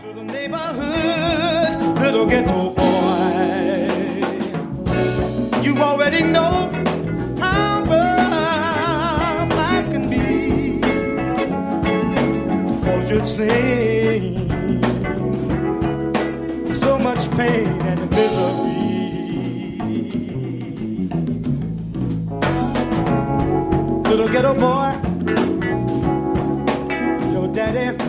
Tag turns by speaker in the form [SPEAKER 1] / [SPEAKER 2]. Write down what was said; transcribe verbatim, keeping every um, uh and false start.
[SPEAKER 1] Neighborhood, little ghetto boy. You already know how rough life can be, 'cause you've seen so much pain and misery. Little ghetto boy, your daddy